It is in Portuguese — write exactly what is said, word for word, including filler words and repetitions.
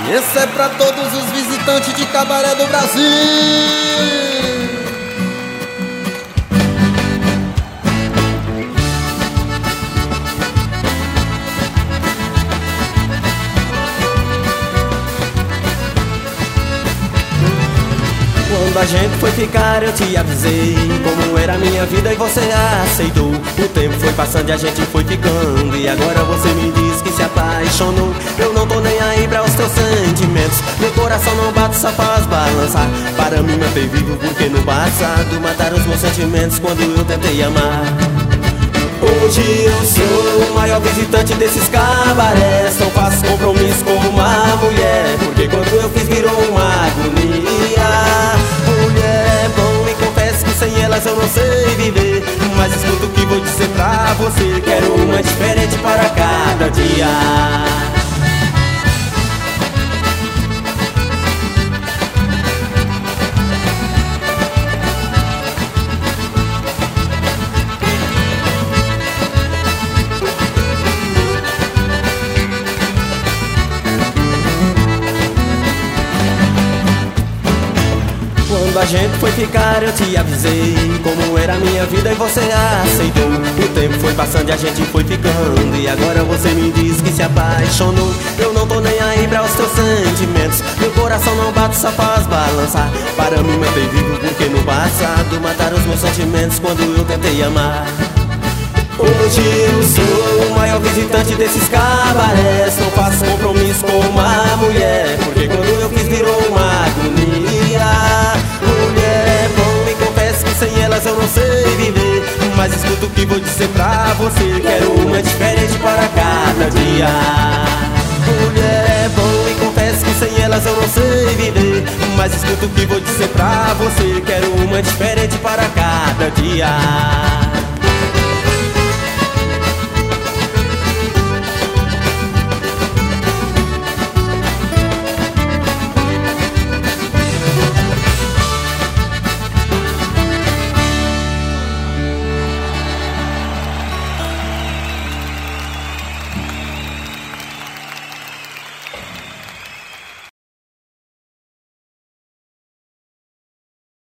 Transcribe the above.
E esse é pra todos os visitantes de cabaré do Brasil. Quando a gente foi ficar eu te avisei como era a minha vida e você aceitou. O tempo foi passando e a gente foi ficando, e agora você me diz que se apaixonou. Eu não tô nem aí pra os teus sentimentos, meu coração não bate, só faz balançar. Para me manter vivo porque no passado mataram os meus sentimentos quando eu tentei amar. Hoje eu sou o maior visitante desses cabarés, não faço compromisso com uma mulher, porque quando eu fiz virou uma agonia. Mulher, bom, me confesso que sem elas eu não sei viver, mas escuta o que vou dizer pra você, quero uma diferente para cada dia. Quando a gente foi ficar eu te avisei como era a minha vida e você aceitou. O tempo foi passando e a gente foi ficando, e agora você me diz que se apaixonou. Eu não tô nem aí pra os teus sentimentos, meu coração não bate, só faz balançar. Para me manter vivo porque no passado mataram os meus sentimentos quando eu tentei amar. Hoje eu sou o maior visitante desses cabarés, não faço compromisso com uma mulher, porque quando eu quis virou uma agonia. Mulher, bom, me confesso que sem elas eu não sei viver, mas escuta o que vou dizer pra você, quero uma diferente para cada dia. Mulher, bom, me confesso que sem elas eu não sei viver, mas escuta o que vou dizer pra você, quero uma diferente para cada dia.